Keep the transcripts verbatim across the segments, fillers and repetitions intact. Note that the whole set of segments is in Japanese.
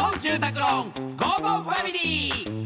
本住宅ローンゴーゴーファミリー。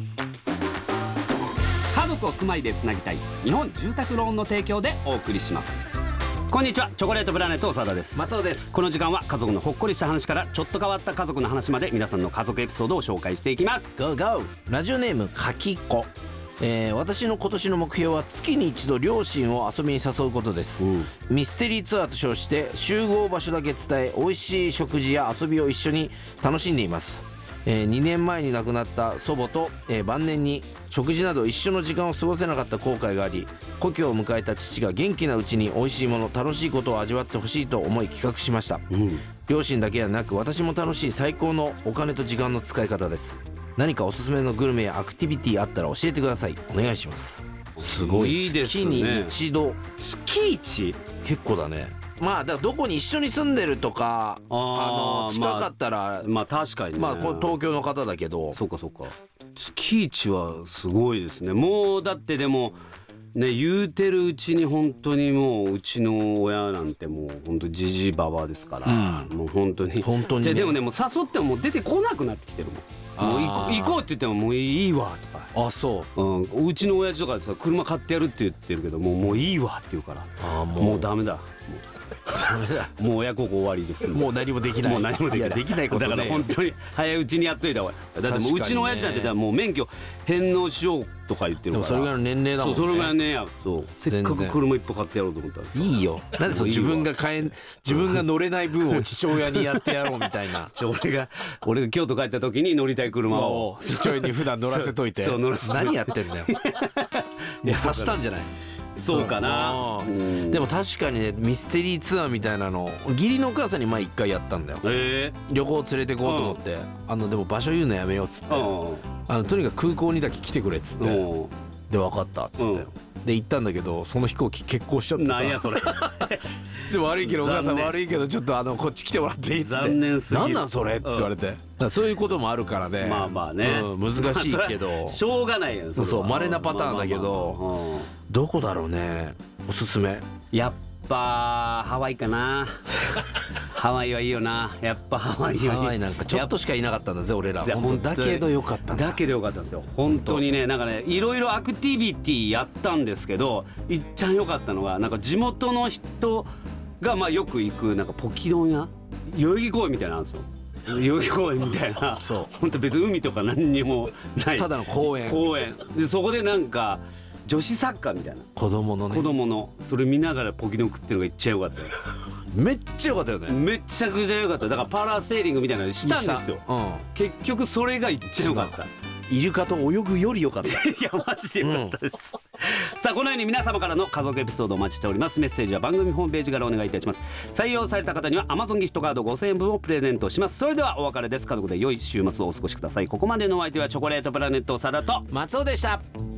家族を住まいでつなぎたい日本住宅ローンの提供でお送りします。こんにちは、チョコレートプラネット長田です。 松尾です。 この時間は家族のほっこりした話からちょっと変わった家族の話まで皆さんの家族エピソードを紹介していきます。 ゴーゴー。ラジオネームかきこ、えー、私の今年の目標は月に一度両親を遊びに誘うことです、うん、ミステリーツアーと称して集合場所だけ伝え、美味しい食事や遊びを一緒に楽しんでいます。えー、にねんまえに亡くなった祖母と、えー、晩年に食事など一緒の時間を過ごせなかった後悔があり、故郷を迎えた父が元気なうちに美味しいもの、楽しいことを味わってほしいと思い企画しました、うん、両親だけではなく私も楽しい最高のお金と時間の使い方です。何かおすすめのグルメやアクティビティあったら教えてください。お願いします。すごい、 いいですね。 月に一度。 月一？ 結構だね。まあだからどこに一緒に住んでるとか、あの近かったら、 まあ、まあ確かにね、 まあこれ東京の方だけど、 そうかそうか、月一はすごいですね。もうだってでもね、言うてるうちに本当にもううちの親なんてもう本当ジジババですから、うん、もう本当に本当に、ね、 じゃでもね、もう誘ってももう出てこなくなってきてるもん。もう行こう、行こうって言ってももういいわとか。 あ、そう、 うん、うちの親父とかさ、車買ってやるって言ってるけどもうもういいわって言うから、あ、もう、もうダメだ、もうダメだもう親孝行終わりです。 もう何もできない。 もう何もできない。いや、 できないことね。 だから本当に早いうちにやっといた方がいい。だってもううちの親父なんてもう免許返納しようとか言ってるから。 でもそれぐらいの年齢だもんね。 そう、それぐらいの年齢や。そう、せっかく車いっぱい買ってやろうと思ったらいいよ。なんでそう自分が買えん自分が乗れない分を父親にやってやろうみたいな。 俺が俺が京都帰った時に乗りたい車を父親に普段乗らせといて。そう乗らせといて。何やってんだよ。もう刺したんじゃない。 そうかな、うん、 でも確かにね、ミステリーツアーみたいなの義理のお母さんに前一回やったんだよ、えー、旅行連れてこうと思って、うん、あのでも場所言うのやめようっつって、うん、あのとにかく空港にだけ来てくれっつって、うん、で分かったっつって、うん、で行ったんだけどその飛行機欠航しちゃってさ。 なんやそれ。 ちょ悪いけどお母さん悪いけどちょっとあのこっち来てもらっていいっつって。 残念すぎる。 なんなんそれって言われて、うん、そういうこともあるからね。まあまあね、うん、難しいけど、 しょうがないやん。 そうそう、稀なパターンだけど、どこだろうね、おすすめ。 やっぱハワイかな。ハワイはいいよな。やっぱハワイはいい。 ハワイなんかちょっとしかいなかったんだぜ俺ら。本当だけどよかったんだ。 だけどよかったんですよ本当にね。なんかね、いろいろアクティビティやったんですけど、いっちゃんよかったのがなんか地元の人がまあよく行くなんかポキ丼屋、代々木公園みたいなのあるんですよ。代々木公園みたいな。そう、本当別に海とか何にもない、 ただの公園公園で、そこでなんか女子サッカーみたいな、 子供のね、 子供のそれ見ながらポキ丼食ってるのがいっちゃよかったよ。 めっちゃよかったよね。 めちゃくちゃよかった。だからパラセーリングみたいなのしたんですよ、うん、結局それがいっちゃよかった。 イルカと泳ぐよりよかった。 いやマジでよかったです、うん、さあこのように皆様からの家族エピソードをお待ちしております。メッセージは番組ホームページからお願いいたします。採用された方には Amazon ギフトカードごせんえん分をプレゼントします。それではお別れです。家族で良い週末をお過ごしください。ここまでのお相手はチョコレートプラネット長田と松尾でした。